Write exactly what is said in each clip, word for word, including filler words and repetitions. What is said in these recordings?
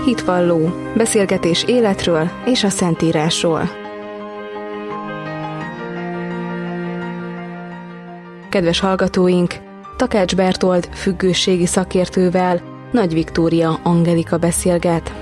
Hitvalló, beszélgetés életről és a Szentírásról. Kedves hallgatóink, Takács Bertold függőségi szakértővel Nagy Viktória Angelika beszélget.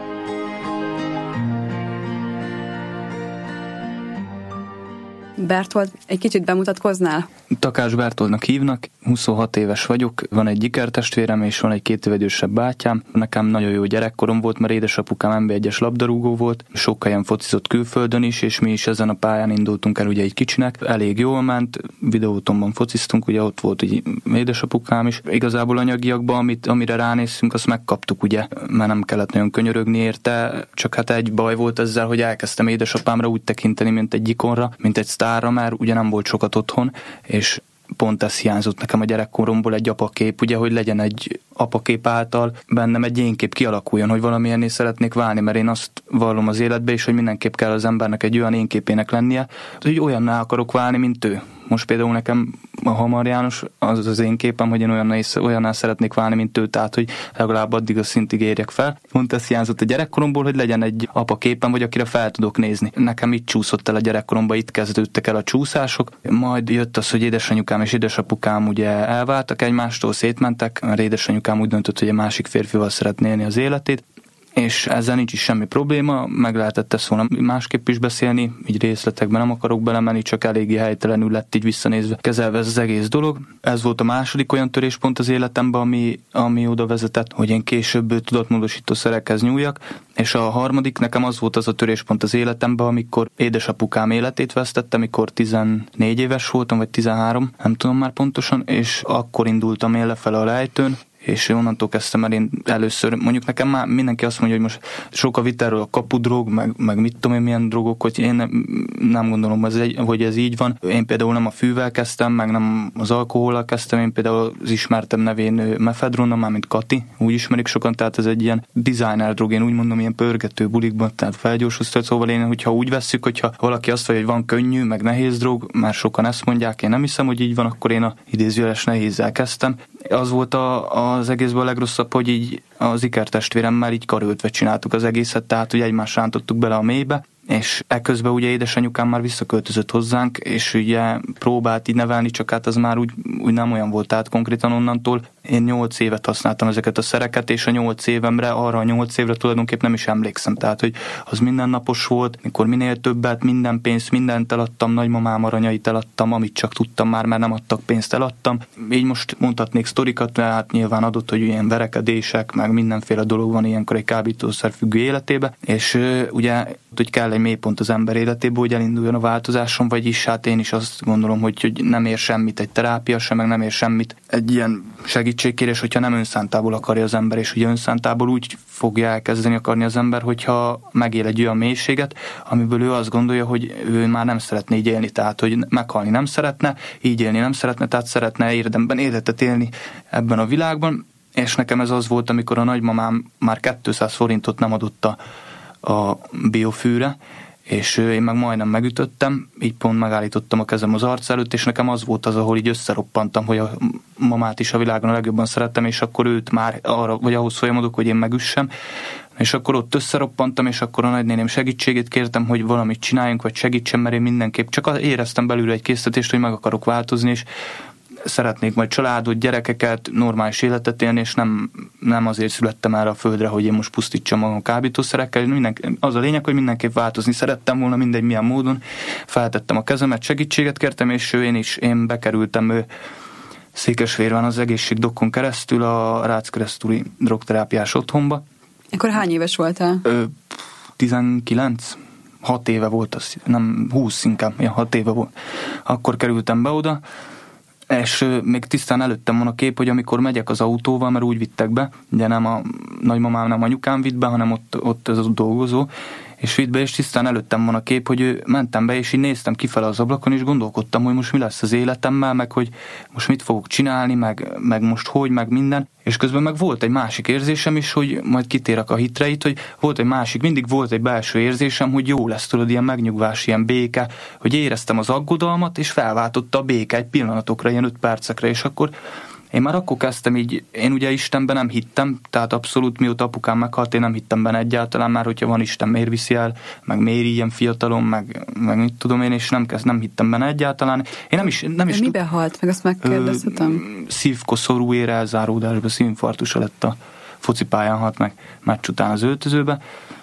Bertold, egy kicsit bemutatkoznál? Takács Bertoldnak hívnak, huszonhat éves vagyok, van egy ikertestvérem és van egy két év idősebb bátyám. Nekem nagyon jó gyerekkorom volt, mert édesapukám en bé egyes labdarúgó volt, sok helyen focizott külföldön is, és mi is ezen a pályán indultunk el ugye egy kicsinek. Elég jól ment, videótonban fociztunk, ugye ott volt egy édesapukám is. Igazából anyagiakban, amit, amire ránéztünk, azt megkaptuk, ugye, mert nem kellett nagyon könyörögni érte, csak hát egy baj volt ezzel, hogy elkezdtem édesapámra úgy tekinteni, mint egy ikonra, mint egy sztárra, mert ugye nem volt sokat otthon, és pont ez hiányzott nekem a gyerekkoromból, egy apakép, ugye, hogy legyen egy apakép által bennem egy énkép kialakuljon, hogy valamilyenné szeretnék válni, mert én azt vallom az életbe is, hogy mindenképp kell az embernek egy olyan énképének lennie, hogy olyanná akarok válni, mint ő. Most például nekem a Hamar János az az én képem, hogy én olyanná, olyanná szeretnék válni, mint ő, tehát hogy legalább addig a szintig érjek fel. Pont ez hiányzott a gyerekkoromból, hogy legyen egy apa képem, vagy akire fel tudok nézni. Nekem itt csúszott el a gyerekkoromban, itt kezdődtek el a csúszások, majd jött az, hogy édesanyukám és édesapukám ugye elváltak egymástól, szétmentek, mert édesanyukám úgy döntött, hogy egy másik férfival szeretné élni az életét, és ezzel nincs is semmi probléma, meg lehetett ezt volna másképp is beszélni, így részletekben nem akarok belemenni, csak eléggé helytelenül lett így visszanézve kezelve ez az egész dolog. Ez volt a második olyan töréspont az életemben, ami, ami oda vezetett, hogy én később tudatmódosító szerekhez nyúljak, és a harmadik nekem az volt az a töréspont az életemben, amikor édesapukám életét vesztettem, amikor tizennégy éves voltam, vagy tizenhárom, nem tudom már pontosan, és akkor indultam én lefele a lejtőn, és onnantól kezdtem el én először, mondjuk nekem már mindenki azt mondja, hogy most sok a vita erről a kapudrog, meg, meg mit tudom én milyen drogok, hogy én nem, nem gondolom, hogy ez így van. Én például nem a fűvel kezdtem, meg nem az alkohollal kezdtem, én például az ismertem nevén mefedronnal, már mint Kati, úgy ismerik sokan, tehát ez egy ilyen designer drog, én úgy mondom, ilyen pörgető bulikban, tehát felgyorsított, szóval én, hogyha úgy vesszük, hogyha valaki azt mondja, hogy van könnyű, meg nehéz drog, már sokan ezt mondják, én nem hiszem, hogy így van, akkor én a idézőjeles nehézzel kezdtem. Az volt a, az egészben a legrosszabb, hogy így az ikertestvéremmel így karöltve csináltuk az egészet, tehát hogy egymást rántottuk bele a mélybe, és ekközben ugye édesanyukám már visszaköltözött hozzánk, és ugye próbált így nevelni, csak hát az már úgy, úgy nem olyan volt, tehát konkrétan onnantól én nyolc évet használtam ezeket a szereket, és a nyolc évemre, arra a nyolc évre tulajdonképp nem is emlékszem, tehát hogy az mindennapos volt, mikor minél többet, minden pénzt, mindent eladtam, nagymamám aranyait eladtam, amit csak tudtam már, mert nem adtak pénzt, eladtam. Így most mondhatnék sztorikat, tehát nyilván adott, hogy ilyen verekedések, meg mindenféle dolog van ilyenkor egy kábítószerfüggő életébe, és ugye, hogy kell egy mélypont az ember életébe, hogy elinduljon a változáson, vagyis hát én is azt gondolom, hogy, hogy nem ér semmit egy terápia sem, meg nem ér semmit egy ilyen segítségkérés, hogyha nem önszántából akarja az ember, és ugye önszántából úgy fogja elkezdeni akarni az ember, hogyha megél egy olyan mélységet, amiből ő azt gondolja, hogy ő már nem szeretné így élni, tehát hogy meghalni nem szeretne, így élni nem szeretne, tehát szeretne érdemben életet élni ebben a világban, és nekem ez az volt, amikor a nagymamám már kétszáz forintot nem adott a, a biofűre, és én meg majdnem megütöttem, így pont megállítottam a kezem az arc előtt, és nekem az volt az, ahol így összeroppantam, hogy a mamát is a világon a legjobban szerettem, és akkor őt már arra, vagy ahhoz folyamodok, hogy én megüssem, és akkor ott összeroppantam, és akkor a nagynéném segítségét kértem, hogy valamit csináljunk, vagy segítsen, mert én mindenképp csak éreztem belőle egy késztetést, hogy meg akarok változni, és szeretnék majd családot, gyerekeket, normális életet élni, és nem, nem azért születtem erre a földre, hogy én most pusztítsam magam kábítószerekkel. Mindenki, az a lényeg, hogy mindenképp változni szerettem volna, mindegy milyen módon. Feltettem a kezemet, segítséget kértem, és én is, én bekerültem ő, Székesfehérváron az egészségdokkon keresztül a Rácz-keresztúri drogterápiás otthonba. Akkor hány éves voltál? Ö, tizenkilenc hat éve volt az, nem húsz inkább, ja, hat éve volt. Akkor kerültem be oda, és még tisztán előttem van a kép, hogy amikor megyek az autóval, mert úgy vittek be, ugye nem a nagymamám, nem anyukám vitt be, hanem ott, ott ez a dolgozó, és vitt be, és tisztán előttem van a kép, hogy ő, mentem be, és így néztem kifele az ablakon, és gondolkodtam, hogy most mi lesz az életemmel, meg hogy most mit fogok csinálni, meg, meg most hogy, meg minden. És közben meg volt egy másik érzésem is, hogy majd kitérek a hitreit, hogy volt egy másik, mindig volt egy belső érzésem, hogy jó lesz, tudod, ilyen megnyugvás, ilyen béke, hogy éreztem az aggodalmat, és felváltotta a béke egy pillanatokra, ilyen öt percekre, és akkor Én már akkor kezdtem így, én ugye Istenben nem hittem, tehát abszolút mióta apukám meghalt, én nem hittem benne egyáltalán, már hogyha van Isten, miért viszi el, meg miért ilyen fiatalon, meg, meg mit tudom én, és nem, kezd, nem hittem benne egyáltalán. Én nem is, nem is mibe tud... halt meg, azt megkérdezhetem? Szívkoszorú ér elzáródásba, szívinfarktusa lett, a focipályán halt meg, meccs után az öltözőbe.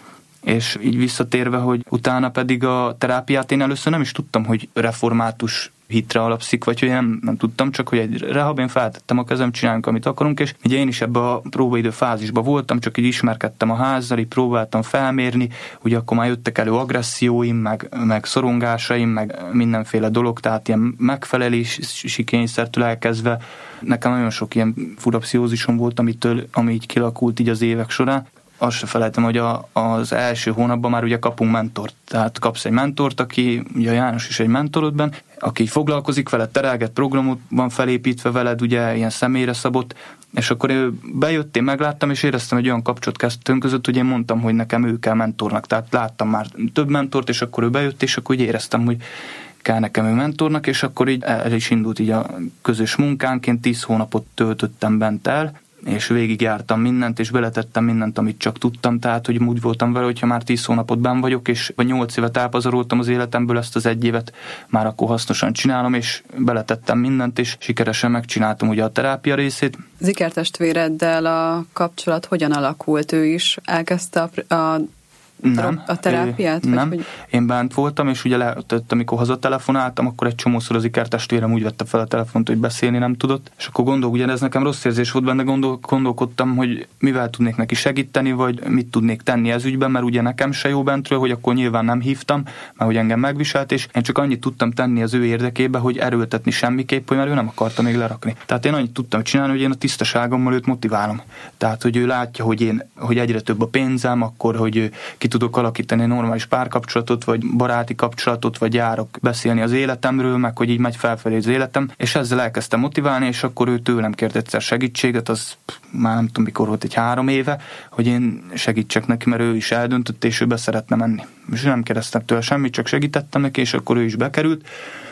És így visszatérve, hogy utána pedig a terápiát én először nem is tudtam, hogy református hitre alapszik, vagy hogy nem, nem tudtam, csak hogy egy rehab, én feltettem a kezem, csináljunk, amit akarunk, és ugye én is ebbe a próbaidő fázisban voltam, csak így ismerkedtem a házzal, így próbáltam felmérni, ugye akkor már jöttek elő agresszióim, meg, meg szorongásaim, meg mindenféle dolog, tehát ilyen megfelelési kényszertől elkezdve, nekem nagyon sok ilyen fura pszichózisom volt, amitől, ami így kilakult így az évek során. Azt se felejtem, hogy a, az első hónapban már ugye kapunk mentort. Tehát kapsz egy mentort, aki, ugye János is egy mentorodban, aki foglalkozik veled, terelget, programot van felépítve veled, ugye ilyen személyre szabott, és akkor ő bejött, én megláttam, és éreztem, hogy olyan kapcsolat kezdtünk között, hogy én mondtam, hogy nekem ő kell mentornak. Tehát láttam már több mentort, és akkor ő bejött, és akkor úgy éreztem, hogy kell nekem ő mentornak, és akkor így el is indult így a közös munkánként, tíz hónapot töltöttem bent el, és végigjártam mindent, és beletettem mindent, amit csak tudtam, tehát, hogy úgy voltam vele, hogyha már tíz hónapot benn vagyok, és vagy nyolc évet elpazaroltam az életemből, ezt az egy évet már akkor hasznosan csinálom, és beletettem mindent, és sikeresen megcsináltam ugye a terápia részét. Az ikertestvéreddel a kapcsolat hogyan alakult? Ő is elkezdte a, a Nem, a terápiát? Ő, nem. Vagy, hogy... Én bent voltam, és ugye lehetett, amikor hazatelefonáltam, akkor egy csomószor az ikertestvérem úgy vette fel a telefont, hogy beszélni nem tudott. És akkor gondol, ugye ez nekem rossz érzés volt benne, gondol, gondolkodtam, hogy mivel tudnék neki segíteni, vagy mit tudnék tenni ez ügyben, mert ugye nekem se jó bentről, hogy akkor nyilván nem hívtam, mert hogy engem megviselt, és én csak annyit tudtam tenni az ő érdekébe, hogy erőltetni semmiképp, hogy mert ő nem akarta még lerakni. Tehát én annyit tudtam csinálni, hogy én a tisztaságommal őt motiválom. Tehát, hogy ő látja, hogy én, hogy egyre több a pénzem, akkor, hogy ki tudok alakítani egy normális párkapcsolatot, vagy baráti kapcsolatot, vagy járok beszélni az életemről, meg hogy így megy felfelé az életem, és ezzel elkezdtem motiválni, és akkor ő tőlem kért egyszer segítséget, az már nem tudom mikor volt, egy három éve, hogy én segítsek neki, mert ő is eldöntött, és ő be szeretne menni. És nem kérdeztem tőle semmit, csak segítettem neki, és akkor ő is bekerült,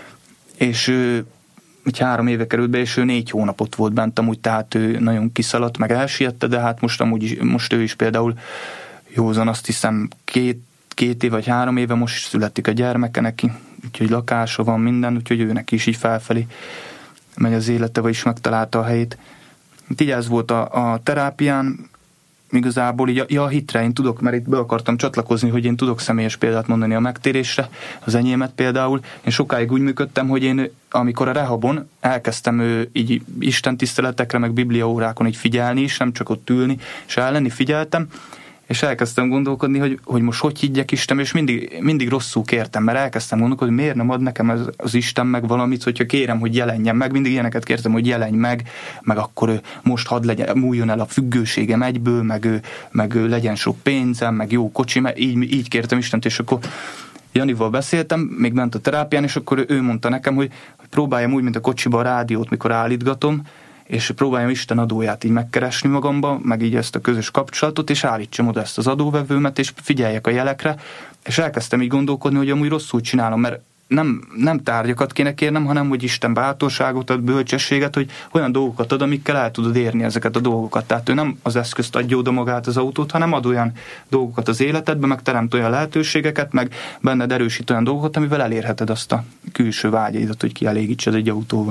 és ő így három éve került be, és ő négy hónapot volt bent, amúgy, tehát ő nagyon kiszaladt, meg elsiette, de hát most amúgy is, most ő is például józan, azt hiszem két, két év vagy három éve most születik a gyermeke neki, úgyhogy lakása van, minden, úgyhogy őnek is így felfelé megy az élete, vagyis megtalálta a helyét. Így ez volt a, a terápián, igazából így a, ja, a hitre én tudok, mert itt be akartam csatlakozni, hogy én tudok személyes példát mondani a megtérésre, az enyémet például. Én sokáig úgy működtem, hogy én amikor a rehabon elkezdtem ő, így istentiszteletekre, meg bibliaórákon így figyelni is, nem csak ott ülni, és ellenni figyeltem, és elkezdtem gondolkodni, hogy, hogy most hogy higgyek Isten, és mindig, mindig rosszul kértem, mert elkezdtem gondolkodni, hogy miért nem ad nekem az, az Isten meg valamit, hogyha kérem, hogy jelenjen meg, mindig ilyeneket kértem, hogy jelenj meg, meg akkor most hadd legyen, múljon el a függőségem egyből, meg, ő, meg ő legyen sok pénzem, meg jó kocsi, mert így, így kértem Istent, és akkor Janival beszéltem, még ment a terápián, és akkor ő mondta nekem, hogy, hogy próbáljam úgy, mint a kocsiba a rádiót, mikor állítgatom, és próbáljam Isten adóját így megkeresni magamba, meg így ezt a közös kapcsolatot, és állítsam oda ezt az adóvevőmet, és figyeljek a jelekre, és elkezdtem így gondolkodni, hogy amúgy rosszul csinálom, mert nem, nem tárgyakat kéne kérnem, hanem hogy Isten bátorságot ad, bölcsességet, hogy olyan dolgokat ad, amikkel el tudod érni ezeket a dolgokat. Tehát ő nem az eszközt adja oda magát az autót, hanem ad olyan dolgokat az életedbe, meg teremt olyan lehetőségeket, meg benned erősít olyan dolgokat, amivel elérheted azt a külső vágyaidat, hogy kielégítsed egy autóba.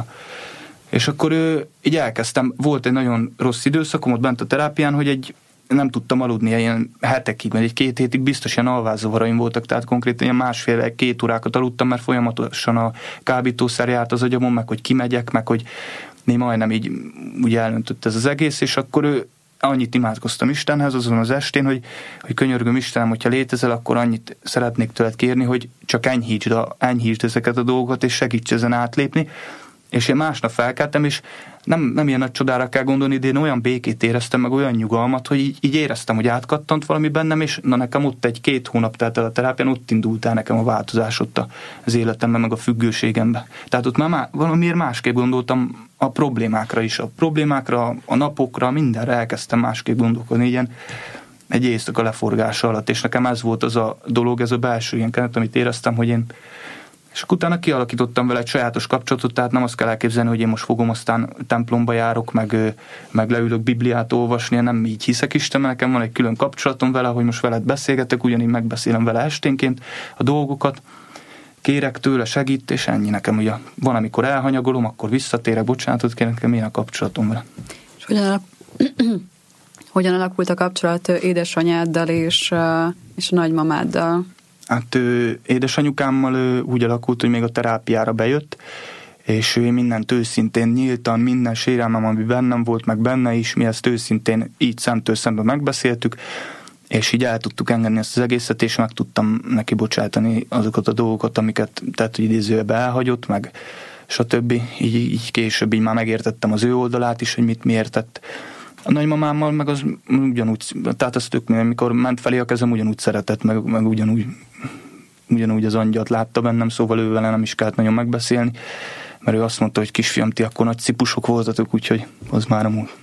És akkor ő, így elkezdtem, volt egy nagyon rossz időszakom ott bent a terápián, hogy egy nem tudtam aludni ilyen hetekig, vagy egy két hétig biztos ilyen alvászavaraim voltak, tehát konkrétan ilyen másfél, két órákat aludtam, mert folyamatosan a kábítószer járt az agyamon, meg hogy kimegyek, meg hogy né majdnem így úgy elöntött ez az egész, és akkor ő annyit imádkoztam Istenhez azon az estén, hogy, hogy könyörgöm Istenem, hogyha létezel, akkor annyit szeretnék tőled kérni, hogy csak enyhítsd, a, enyhítsd ezeket a dolgokat, és segíts ezen átlépni. És én másnap felkeltem, és nem, nem ilyen nagy csodára kell gondolni, de én olyan békét éreztem, meg olyan nyugalmat, hogy így, így éreztem, hogy átkattant valami bennem, és na nekem ott egy két hónap telt el a terápián, ott indult el nekem a változás ott az életemben, meg a függőségemben. Tehát ott már má, valamiért másképp gondoltam a problémákra is, a problémákra, a napokra, mindenre elkezdtem másképp gondolkodni, ilyen egy éjszaka leforgása alatt, és nekem ez volt az a dolog, ez a belső ilyen kenet, amit éreztem, hogy én És akkor utána kialakítottam vele egy sajátos kapcsolatot, tehát nem azt kell elképzelni, hogy én most fogom, aztán templomba járok, meg, meg leülök Bibliát olvasni, nem így hiszek Istenben, nekem van egy külön kapcsolatom vele, hogy most veled beszélgetek, ugyanígy megbeszélem vele esténként a dolgokat, kérek tőle, segít, és ennyi nekem. Ugye van, amikor elhanyagolom, akkor visszatérek, bocsánatot kérek, nekem milyen a kapcsolatom vele. És hogyan, alak... hogyan alakult a kapcsolat édesanyáddal és, és a nagymamáddal? Hát ő, édesanyukámmal ő, úgy alakult, hogy még a terápiára bejött, és ő mindent őszintén, nyíltan, minden sérelmem, ami bennem volt, meg benne is, mi ezt őszintén így szemtől szemben megbeszéltük, és így el tudtuk engedni ezt az egészet, és meg tudtam neki bocsátani azokat a dolgokat, amiket, tehát hogy idézőbe elhagyott, meg stb. Így, így később így már megértettem az ő oldalát is, hogy mit miért tett. A nagymamámmal meg az ugyanúgy, tehát az tök, amikor ment felé a kezem, ugyanúgy szeretett, meg, meg ugyanúgy, ugyanúgy az angyalt látta bennem, szóval ő vele nem is kellett nagyon megbeszélni, mert ő azt mondta, hogy kisfiam, ti akkor nagy cipusok voltatok, úgyhogy az már a múlt.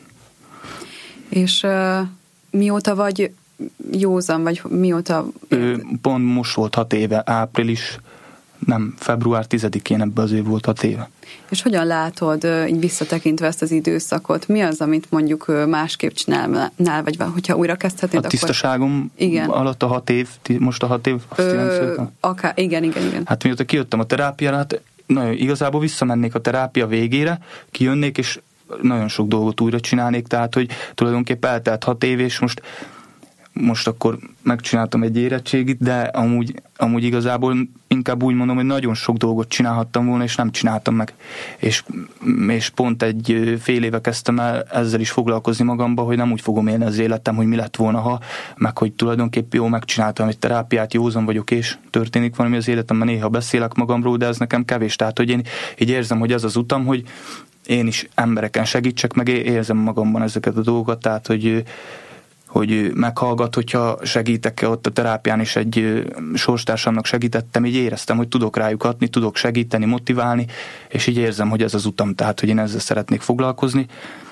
És uh, mióta vagy józan, vagy mióta... Ő, pont most volt hat éve, április, nem, február tizedikén ebben az év volt hat éve. És hogyan látod így visszatekintve ezt az időszakot? Mi az, amit mondjuk másképp csinálnál, vagy hogyha újra kezdheted, a tisztaságom igen. alatt a hat év, most a hat év, azt Ö, akár, igen, igen, igen. Hát mióta kijöttem a terápiára, hát nagyon, igazából visszamennék a terápia végére, kijönnék, és nagyon sok dolgot újra csinálnék, tehát, hogy tulajdonképpen eltelt hat év, és most most akkor megcsináltam egy érettségit, de amúgy, amúgy igazából inkább úgy mondom, hogy nagyon sok dolgot csinálhattam volna, és nem csináltam meg. És, és pont egy fél éve kezdtem el ezzel is foglalkozni magamba, hogy nem úgy fogom élni az életem, hogy mi lett volna, ha, meg hogy tulajdonképpen jó, megcsináltam egy terápiát, józan vagyok, és történik valami az életemben, néha beszélek magamról, de ez nekem kevés. Tehát, hogy én így érzem, hogy ez az utam, hogy én is embereken segítsek, meg érzem magamban ezeket a dolgokat, tehát, hogy hogy meghallgat, hogyha segítek ott a terápián is egy sorstársamnak segítettem, így éreztem, hogy tudok rájuk adni, tudok segíteni, motiválni, és így érzem, hogy ez az utam, tehát, hogy én ezzel szeretnék foglalkozni,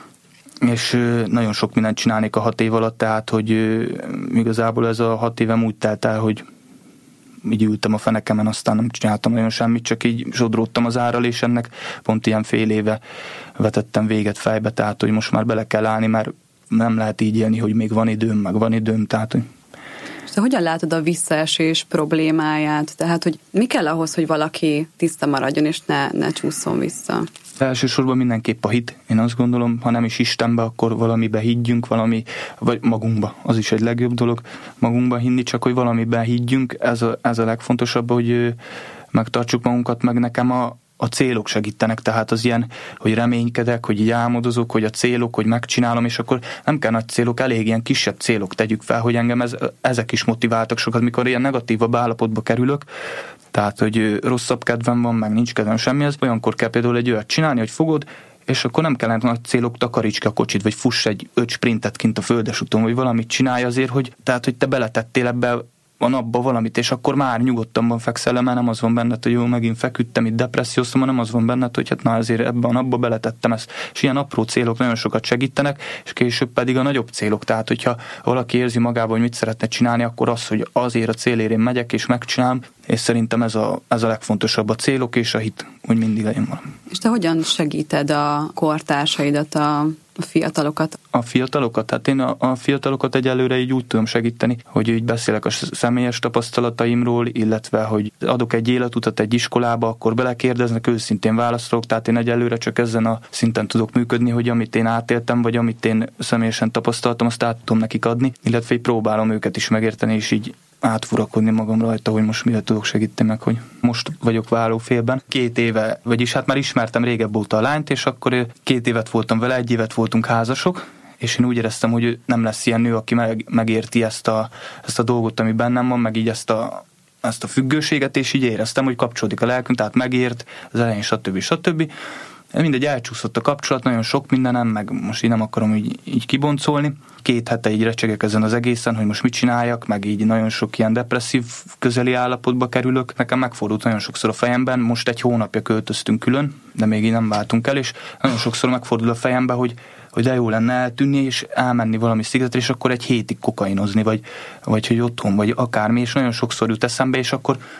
és nagyon sok mindent csinálnék a hat év alatt, tehát, hogy igazából ez a hat évem úgy telt el, hogy így ültem a fenekemen, aztán nem csináltam nagyon semmit, csak így sodródtam az árral, és ennek pont ilyen fél éve vetettem véget fejbe, tehát, hogy most már bele kell állni, mert nem lehet így élni, hogy még van időm, meg van időm, tehát, hogy... És te hogyan látod a visszaesés problémáját? Tehát, hogy mi kell ahhoz, hogy valaki tiszta maradjon, és ne, ne csúszson vissza? Elsősorban mindenképp a hit. Én azt gondolom, ha nem is Istenbe, akkor valamibe higgyünk, valami, vagy magunkba. Az is egy legjobb dolog, magunkba hinni, csak hogy valamiben higgyünk. Ez a, ez a legfontosabb, hogy megtartsuk magunkat, meg nekem a a célok segítenek, tehát az ilyen, hogy reménykedek, hogy így álmodozok, hogy a célok, hogy megcsinálom, és akkor nem kell nagy célok, elég ilyen kisebb célok tegyük fel, hogy engem ez, ezek is motiváltak sokat, mikor ilyen negatívabb állapotba kerülök, tehát, hogy rosszabb kedvem van, meg nincs kedvem semmihez, olyankor kell például egy olyat csinálni, hogy fogod, és akkor nem kellene nagy célok, takaríts ki a kocsit, vagy fuss egy öt sprintet kint a földesúton, vagy valamit csinálj azért, hogy, tehát, hogy te beletettél ebbe a napba valamit, és akkor már nyugodtan fekszel, mert nem az van benned, hogy jó, megint feküdtem, itt depresszióztam, hanem az van benned, hogy hát na azért ebbe a napba beletettem ezt. És ilyen apró célok nagyon sokat segítenek, és később pedig a nagyobb célok. Tehát, hogyha valaki érzi magában, hogy mit szeretne csinálni, akkor az, hogy azért a célért én megyek és megcsinálom, és szerintem ez a, ez a legfontosabb, a célok és a hit, hogy mindig legyen valami. És te hogyan segíted a kortársaidat, a a fiatalokat? A fiatalokat? Hát én a, a fiatalokat egyelőre így úgy tudom segíteni, hogy így beszélek a személyes tapasztalataimról, illetve, hogy adok egy életutat egy iskolába, akkor belekérdeznek, őszintén válaszolok, tehát én egyelőre csak ezen a szinten tudok működni, hogy amit én átéltem, vagy amit én személyesen tapasztaltam, azt át tudom nekik adni, illetve így próbálom őket is megérteni, és így átfurakodni magam rajta, hogy most mire tudok segíteni meg, hogy most vagyok vállófélben. Két éve, vagyis hát már ismertem régebb óta a lányt, és akkor két évet voltam vele, egy évet voltunk házasok, és én úgy éreztem, hogy nem lesz ilyen nő, aki meg, megérti ezt a, ezt a dolgot, ami bennem van, meg így ezt a, ezt a függőséget, és így éreztem, hogy kapcsolódik a lelkünk, tehát megért, az elején stb. stb. Mindegy, elcsúszott a kapcsolat, nagyon sok mindenem, meg most így nem akarom így, így kiboncolni. Két hete így recsegek ezen az egészen, hogy most mit csináljak, meg így nagyon sok ilyen depresszív közeli állapotba kerülök. Nekem megfordult nagyon sokszor a fejemben, most egy hónapja költöztünk külön, de még így nem váltunk el, és nagyon sokszor megfordul a fejembe, hogy, hogy de jó lenne eltűnni, és elmenni valami szigetre, és akkor egy hétig kokainozni, vagy, vagy hogy otthon, vagy akármi, és nagyon sokszor jut eszembe, és akkor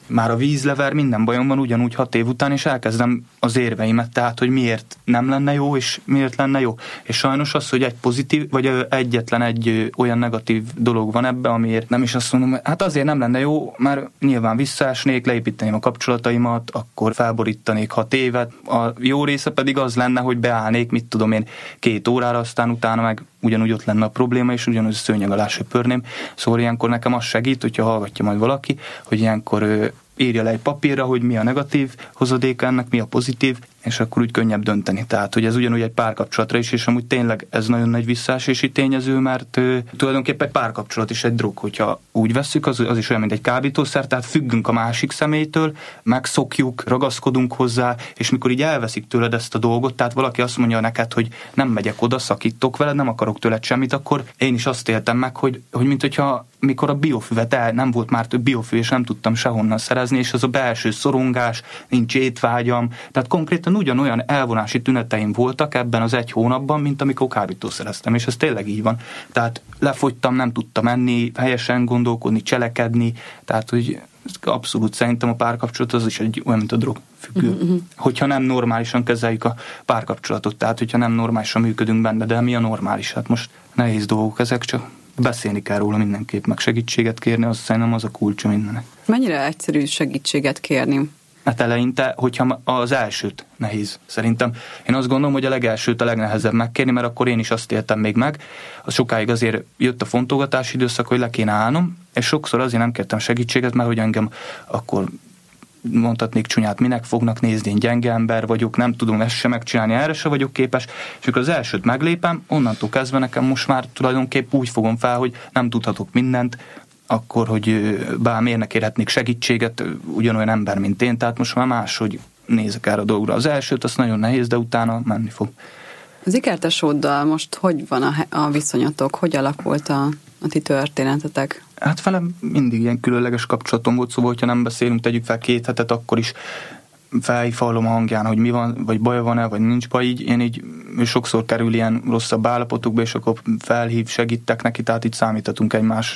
már a vízlever, minden bajom van ugyanúgy hat év után, és elkezdem az érveimet, tehát, hogy miért nem lenne jó, és miért lenne jó. És sajnos az, hogy egy pozitív, vagy egyetlen egy olyan negatív dolog van ebbe, amiért nem is azt mondom, hát azért nem lenne jó, mert nyilván visszaesnék, leépíteném a kapcsolataimat, akkor felborítanék hat évet. A jó része pedig az lenne, hogy beállnék, mit tudom én, két órára, aztán utána meg ugyanúgy ott lenne a probléma, és ugyanúgy szőnyeg alá söpörném. Szóval ilyenkor nekem az segít, hogyha hallgatja majd valaki, hogy ilyenkor írja le egy papírra, hogy mi a negatív hozadéka ennek, mi a pozitív, és akkor úgy könnyebb dönteni. Tehát, hogy ez ugyanúgy egy párkapcsolatra is, és amúgy tényleg ez nagyon nagy visszaesési tényező, mert ö, tulajdonképpen egy párkapcsolat is egy drog, hogyha úgy vesszük, az, az is olyan, mint egy kábítószer, tehát függünk a másik személytől, megszokjuk, ragaszkodunk hozzá, és mikor így elveszik tőled ezt a dolgot, tehát valaki azt mondja neked, hogy nem megyek oda, szakítok veled, nem akarok tőled semmit, akkor én is azt éltem meg, hogy, hogy mint hogyha mikor a biofüvet el, nem volt már több biofű, és nem tudtam sehonnan szerezni, és az a belső szorongás, nincs étvágyam, tehát konkrétan ugyanolyan elvonási tüneteim voltak ebben az egy hónapban, mint amikor kábítószereztem, és ez tényleg így van. Tehát lefogytam, nem tudtam enni, helyesen gondolkodni, cselekedni, tehát hogy abszolút szerintem a párkapcsolat az is egy olyan, mint a drogfüggő. Uh-huh. Hogyha nem normálisan kezeljük a párkapcsolatot, tehát hogyha nem normálisan működünk benne, de mi a normális? Hát most nehéz dolgok ezek, csak beszélni kell róla mindenképp, meg segítséget kérni, az szerintem az a kulcsa mindennek. Mennyire egyszerű segítséget kérni? Hát eleinte, hogyha az elsőt nehéz, szerintem. Én azt gondolom, hogy a legelsőt a legnehezebb megkérni, mert akkor én is azt éltem még meg. Az sokáig azért jött a fontolgatási időszak, hogy le kéne állnom, és sokszor azért nem kértem segítséget, mert hogy engem akkor mondhatnék csúnyát, minek fognak nézni, én gyenge ember vagyok, nem tudom ezt sem megcsinálni, erre se vagyok képes, és amikor az elsőt meglépem, onnantól kezdve nekem most már tulajdonképp úgy fogom fel, hogy nem tudhatok mindent, akkor, hogy bár miért ne kérhetnék segítséget, ugyanolyan ember, mint én, tehát most már máshogy nézek erre a dolgra. Az elsőt, az nagyon nehéz, de utána menni fog. Az ikertesóddal most hogy van a, a viszonyatok? Hogy alakult a, a ti történetetek? Hát velem mindig ilyen különleges kapcsolatom volt, szóval, hogyha nem beszélünk, tegyük fel két hetet, akkor is felhívhalom a hangján, hogy mi van, vagy baj van-e, vagy nincs baj, így én így sokszor kerül ilyen rosszabb állapotokba, és akkor felhív, segítek neki, tehát itt számíthatunk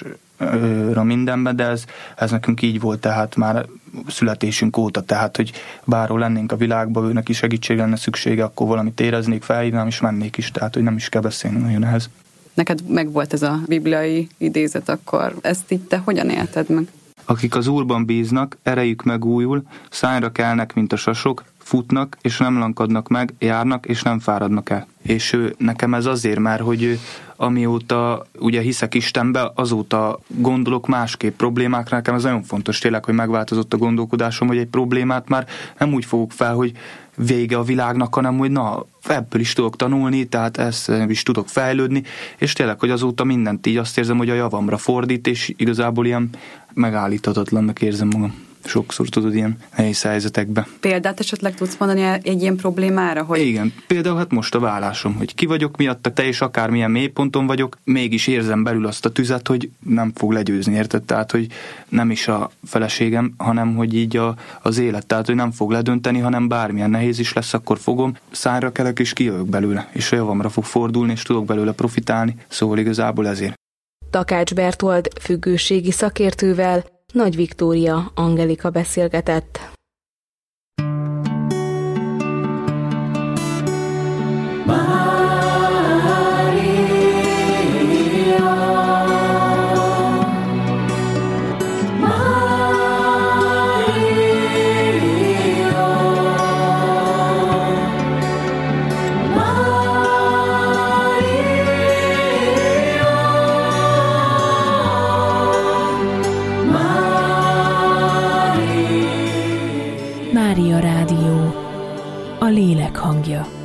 egymásra mindenben, de ez, ez nekünk így volt, tehát már születésünk óta, tehát, hogy bárhol lennénk a világban, őnek is segítség lenne szüksége, akkor valamit éreznék, felhívnám, és mennék is, tehát, hogy nem is kell beszélni nagyon ehhez. Neked meg volt ez a bibliai idézet, akkor ezt így te hogyan élted meg? Akik az Úrban bíznak, erejük megújul, szányra kelnek, mint a sasok, futnak, és nem lankadnak meg, járnak, és nem fáradnak el. És ő, nekem ez azért már, hogy ő, amióta ugye hiszek Istenbe, azóta gondolok másképp problémákra, nekem ez nagyon fontos tényleg, hogy megváltozott a gondolkodásom, hogy egy problémát már nem úgy fogok fel, hogy vége a világnak, hanem hogy na, ebből is tudok tanulni, tehát ezt is tudok fejlődni, és tényleg, hogy azóta mindent így azt érzem, hogy a javamra fordít, és igazából ilyen megállíthatatlannak érzem magam. Sokszor tudod ilyen nehéz helyzetekbe. Példát esetleg tudsz mondani egy ilyen problémára? Hogy... Igen, például hát most a vállásom, hogy ki vagyok miatta, te is akármilyen mélyponton vagyok, mégis érzem belül azt a tüzet, hogy nem fog legyőzni, érted? Tehát, hogy nem is a feleségem, hanem hogy így a, az élet, tehát, hogy nem fog ledönteni, hanem bármilyen nehéz is lesz, akkor fogom, szárra kelek és kijövök belőle, és a javamra fog fordulni, és tudok belőle profitálni, szóval igazából ezért. Takács Bertold függőségi szakértővel Nagy Viktória Angelika beszélgetett. Mária Rádió, a lélek hangja.